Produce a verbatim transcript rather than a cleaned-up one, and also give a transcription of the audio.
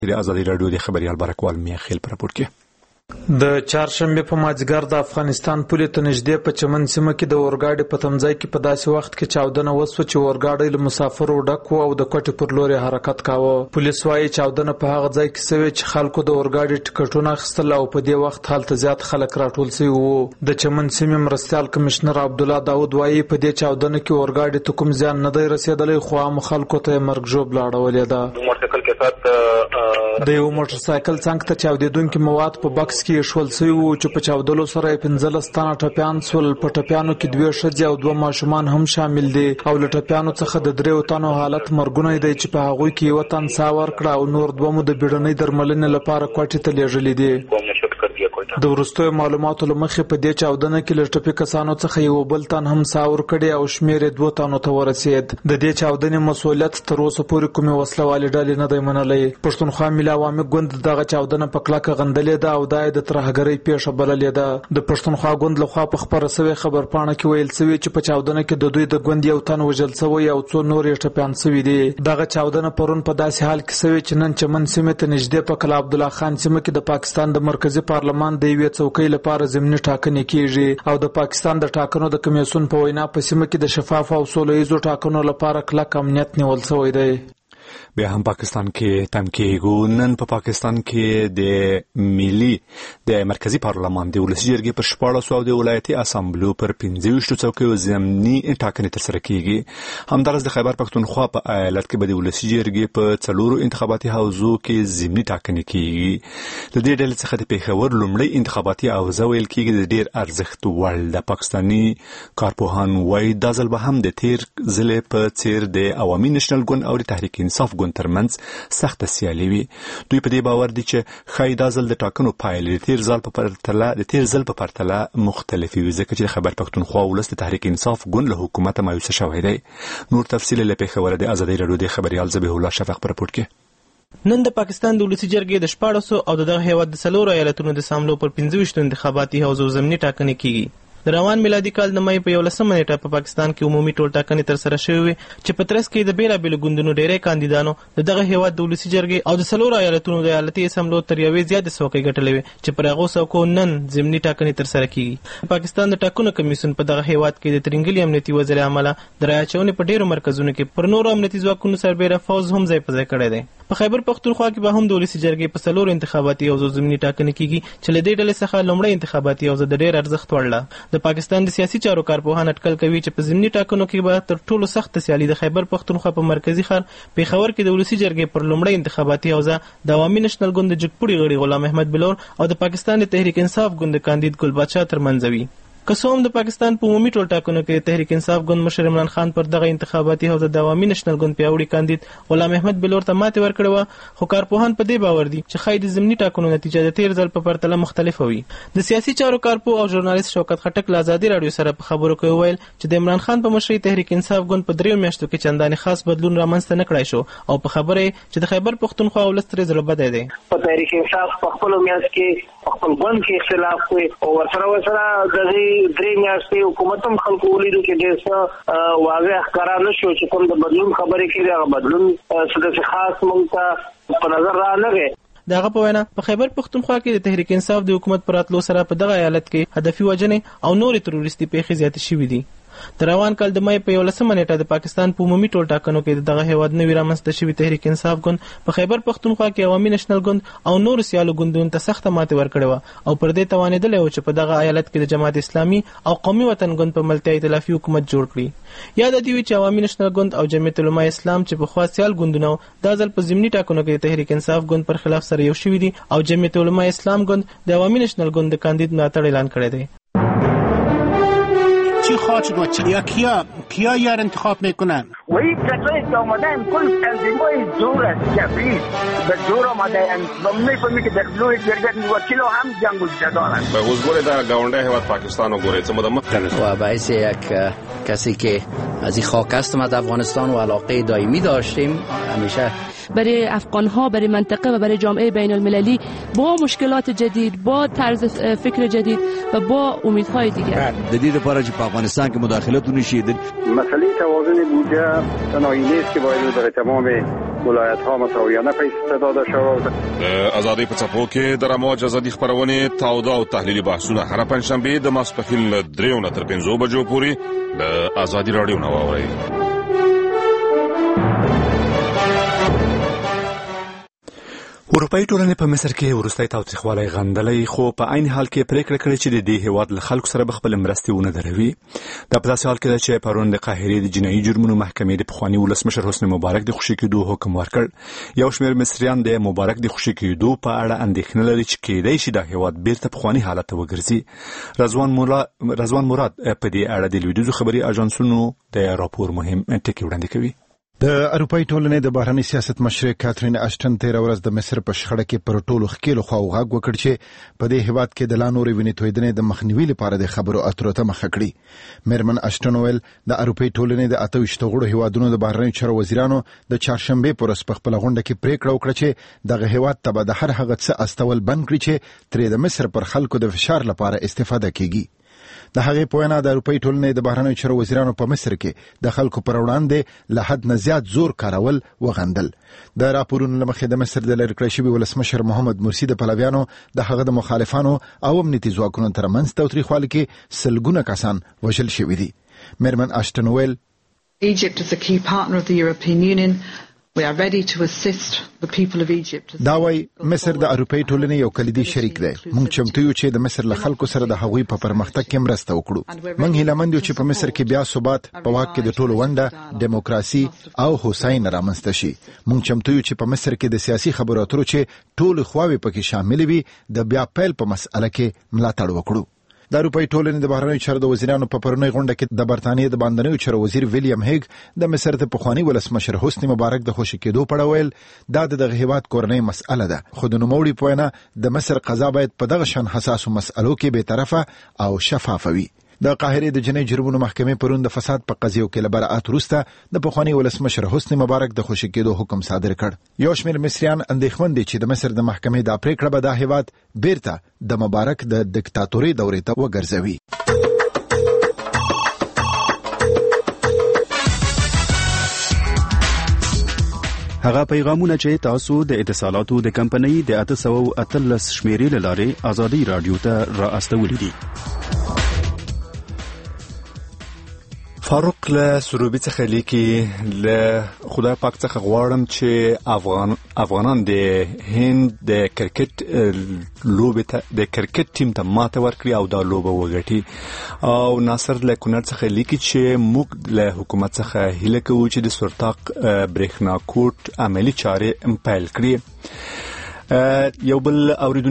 د ازادي راډیو د خبريال برکوال میخیل پر راپور کې د چهارشنبه په مازیګر د افغانستان پولې ته نږدې په چمن سیمه کې د اورګاډي په تمځای کې په داسې وخت کې چاودنه وسوه چې اورګاډی له مسافرو ډک و او د کوټې پر لور حرکت کاوه. پولیس وايي چاودنه په هغه ځای کې شوې چې خلکو د اورګاډي ټکټونه اخیستل او په دې وخت هلته زیات خلک راټول شوي وو. د چمن سیمې مرستیال کمشنر عبدالله داود وايي په دې چاودنه کې اورګاډي ته کوم زیان نه دی رسیدلی خو عام خلکو ته مرګ ژوبله اړولې ده. د یو موټر سایکل څنګ ته چاودېدونکي مواد په بکس کې شول شوي وو چې په چاودلو سره یې پنځلس تنه ټپیان سول. په ټپیانو کې دوه ښځې او دوه ماشومان هم شامل دي او له ټپیانو څخه د دریو تنو حالت مرګونی دی چې په هغوی کې یو تن ساه ورکړه او نور دوه مو د بیړنۍ درملنې لپاره کوټې ته لیږلي دي. د وروستیو معلوماتو له مخې په دې چاودنه کې له ټپي کسانو څخه یو بل تن هم ساه ورکړې او شمېر یې دوه تنو ته ورسېد. د دې چاودنې مسؤلیت تر اوسه پورې کومې وسلوالې ډلې نه دی منلی. پښتونخوا ملي عوامي ګوند دغه چاودنه په کلکه غندلې ده او دا یې د ترهګرۍ پیښه بللې ده. د پښتونخوا ګوند لخوا په خپره سوې خبرپاڼه کې ویل سوي چې په چاودنه کې د دوی د ګوند یو تن وژل سوی او څو نور یې ټپیان سوي دي. دغه چاودنه پرون په داسې حال کې سوې چې نن چمن سیمې ته نږدې په کلا عبدالله خان سیمه کې د پاکستان د مرکزي پارلمان د یوې څوکۍ لپاره ضمني ټاکنې کیږي او د پاکستان د ټاکنو د کمیسیون په وینا په سیمه کې د شفاف او سوله ییزو ټاکنو لپاره کلک امنیت نیول شوی دی. بیا هم پاکستان کې تم کېږو. نن په پاکستان کې د ملي د مرکزی پارلمان د ولسي جرګې پر شپاړسو او د ولایتي اسامبلو پر پنځه ویشتو څوکیو ضمني ټاکنې ترسره کېږي. همدارس د خیبر پښتونخوا په ایالت کې به د ولسي جرګې په څلورو انتخاباتي حوزو کې ضمني ټاکنې کېږي. د دې ډلې څخه د پېښور لومړی انتخاباتي حوزه ویل کېږي د ډېر ارزښت وړ. د پاکستاني کارپوهان وايي دا ځل به هم د تیر ځل په څیر د عوامي نېشنل ګوند او د تحریک انصاف ګوند ترمنځ سخته سیالي وي. دوی په دې باور دي چې ښایي دا ځل د ټاکنو پایلې د تیر ځل په پرتله د تیر ځل په پرتله مختلفې وي ځکه چې د خیبر پښتونخوا ولس د تحریک انصاف ګوند له حکومته مایوسه شوی دی. نور تفصیل له پېښوره د ازادي راډیو د خبريال ذبیح الله شفق پر راپور کې. نن د پاکستان د ولسي جرګې د شپاړسو او دغه هیواد د څلورو ایالتونو د ساملو پر پنځه ویشتو انتخاباتي حوزو ضمني ټاکنې کیږي. د روان میلادي کال د مای په یولسمه نیټه په پاکستان کې عمومي ټولټاکنې ترسره شوې چې په ترڅ کې د بیلابېلو ګوندونو ډېری کاندیدانو د دغه هیواد د ولسي جرګې او د څلورو ایالتونو د ایالتي اسامبلو تر یوې زیاتې څوکۍ ګټلې وې چې پر هغو څوکو نن ضمني ټاکنې ترسره کیږي. پاکستان د ټاکنو کمیسیون په دغه هیواد کې د ترنګلي امنیتي وزیر عمله د رایه اچونې په ډېرو مرکزونو کې پر نورو امنیتي ځواکونو سربیره فوز هم ځای په ځای کړی دی. په خیبر پښتونخوا کې به هم د ولسي جرګې په څلورو انتخاباتي حوزو ضمني ټاکنې کیږي چې له دې ډلې څخه لومړی انتخاباتي حوزه د ډېر ارزښت وړ ده. د پاکستان د سیاسي چارو کارپوهان اټکل کوي چې په ضمني ټاکنو کې به تر ټولو سخت سیالي د خیبر پښتونخوا په مرکزي ښار پېښور کې د ولسي جرګې پر لومړی انتخاباتي حوزه د عوامي نېشنل ګوند د جګپوړي غړي غلام احمد بلور او د پاکستان د تحریک انصاف ګوند کاندید ګل بادشاه ترمنځ وي. که څه هم د پاکستان په عمومي ټولټاکنو کې تحریک انصاف ګوند مشر عمران خان پر دغه انتخاباتي حوزه د عوامي نېشنل ګوند پیاوړي کاندید غلام احمد بلور ته ماتې ورکړې وه خو کارپوهان په دې باور دي چې ښایي د ضمني ټاکنو نتیجه د تیر ځل په پرتله مختلفه وي. د سیاسي چارو کارپوه او ژورنالیست شوکت خټک له ازادي راډیو سره په خبرو کې وویل چې د عمران خان په مشرۍ تحریک انصاف ګوند په دریو میاشتو کې چندانې خاص بدلون رامنځته نه کړی شو او په خبره چې د خیبر پښتونخوا ولس ترې زړه بدی دی. په تحریک انصاف په خپلو میاشت کې په خپل ګوند کې اختلاف وي او ورسره ورسره دغې درې میاشتې حکومت هم خلکو ولیدو چې ډېر څه واضح ښکاره نه شو چې کوم د بدلون خبرې کېدې هغه بدلون څه داسې خاص موږ ته په نظر رانغی. د هغه په وینا په خیبر پښتونخوا کې د تحریک انصاف د حکومت پر راتلو سره په دغه ایالت کې هدفي وژنې او نورې تروریستي پیښې زیاتې شوې دي. د روان کال د مای په یولسمه نیټه د پاکستان په عمومي ټولټاکنو کې دغه هیواد نوي رامنځته شوي تحریک انصاف ګوند په خیبر پښتونخوا کې عوامي نېشنل ګوند او نورو سیالو ګوندونو ته سخته ماتې ورکړې وه او پر دې توانېدلی و چې په دغه ایالت کې د جماعت اسلامي او قومي وطن ګوند په ملتیا ائتلافي حکومت جوړ کړي. یاد دې وي چې عوامي نېشنل ګوند او جمعیت علماء اسلام چې پخوا سیال ګوندونه دا ځل په ضمني ټاکنو کې د تحریک انصاف ګوند پر خلاف سره یو شوي دي او جمعیت علماء اسلام ګوند د عوامي نېشنل ګوند د کاندید ملاتړ اعلان کړی دی. چی خواهد بود یا کیا کیا یار انتخاب میکنن و این کسایی که آمدن کل تنظیمای زور است کفریز به زور آمدن و میفهمی که در بلوی جرگت وکیل هم جنگ و جدال است. به حضور در گاونده هیواد پاکستان و گوریت مدام و باعث یک کسی که از این خاک است ما در افغانستان و علاقه دائمی داشتیم همیشه برای افغان‌ها برای منطقه و برای جامعه بین المللی با مشکلات جدید با طرز فکر جدید و با امیدهای دیگر جدید لپاره چې په افغانستان کې مداخلت ونشي. مسئله توازن بودجه تنهایی نیست که باید در تمام ولایت ها مساویانه پیسته داده شود. د ازادي په څپو کې د رموج ازادي خبرونه تاوده او تحلیلي بحثونه هر پنځشنبه د ماسپښین له دریو نه تر پنځو بجو پورې د ازادي رادیو نه واورئ. اروپایي ټولنې په مصر کې وروستی تاوتریخوالی غندلی خو په عین حال کې پریکړه کړې چې د دې هیواد له خلکو سره به خپل مرستې ونه دروي. دا په داسې حال کې ده چې پرون د قاهرې د جنایي جرمونو محکمې د پخواني ولسمشر حسني مبارک د خوشي کېدو حکم ورکړ. یو شمېر مصریان د مبارک د خوشي کېدو په اړه اندېښنه لري چې کېدای شي دا هیواد بیرته پخواني حالت ته وګرځي. رضوان مولا رضوان مراد په دې اړه د لویدیځو خبري اژانسونو د راپور مهم ټکی وړاندې کوي. د اروپایي ټولنې د بهرنی سیاست مشر کاترین اشټن تیر ورځ د مصر په شخړه کې پر ټولو ښکیلو خواو غږ وکړ چې په دې هیواد کې د لا نورې وینې تویدنې د مخنیوي لپاره د خبرو اترو ته مخه کړي. میرمن اشټن ویل د اروپایي ټولنې د اته ویشت غړو هیوادونو د بهرنی چارو وزیرانو د چهارشنبه پر ورځ په خپل غونډه کې پریکړه وکړه چې دغه هیواد ته به د هر هغه څه استول بند کړي چې ترې د مصر پر خلکو د فشار لپاره استفاده کیږي. د هغې په وینا د اروپایي ټولنې د بهرنیو چارو وزیرانو په مصر کې د خلکو پر وړاندې له حد نه زیات زور کارول وغندل. د راپورونو له مخې د مصر د لرې کړی شوي ولسمشر محمد مرسي د پلویانو د هغه د مخالفانو او امنیتي ځواکونو ترمنځ تاوتریخوالي کې سلګونه کسان وژل شوي دي. میرمن اشټن ویل Egypt is a key partner of the European Union. We are ready to assist the people of Egypt. دا وای مصر د اروپایي ټولنې یو کلیدي شریک دی. موږ چمتو یو چې د مصر له خلکو سره د هغوی په پرمختګ کې مرسته وکړو. موږ هیلهمند یو چې په مصر کې بیا ثبات، په واک کې د ټولو ونډه، دیموکراسي او هوساینه رامنځته شي. موږ چمتو یو چې په مصر کې د سیاسي خبرو اترو چې ټول خواوې پکې شامل وي د بیا پیل په مسأله کې ملاتړ وکړو. د اروپایي ټولنې د بهرنیو چارو د وزیرانو په پرونی غونډه کې د برتانیې د باندنیو چارو وزیر ویلیام هیګ د مصر د پخواني ولسمشر حسني مبارک د خوشي کېدو په اړه ویل دا د دغه هیواد کورنۍ مسأله ده، خو د نوموړي په وینا د مصر قضا باید په دغه شان حساسو مسألو کې به طرفه او شفافه وي. د قاهرې د جنایي جرمونو محکمې پرون د فساد په قضیو کې له برائت وروسته د پخواني ولسمشر حسني مبارک د خوشي کېدو حکم صادر کړ. یو شمېر مصریان اندېښمن دي چې د مصر د محکمې دا پریکړه به دا هیواد بیرته د مبارک د دیکتاتوري دورې ته وګرځوي. هغه پیغامونه چې تاسو د اتصالاتو د کمپنۍ د اته سوه اتلس شمیرې له لارې ازادي رادیو ته را استولي دي. فاروق له سروبي څخه لیکي له خدای پاک څخه غواړم چې افغان افغانان د هند د کرکټ لوبې ته د کرکټ ټیم ته ماته ورکړي او دا لوبه وګټي. او ناصر له کونړ څخه لیکي چې موږ له حکومت څخه هیله کوو چې د سورتاق برېښنا کوټ عملي چارې پیل کړي. یو بل اوریدونکو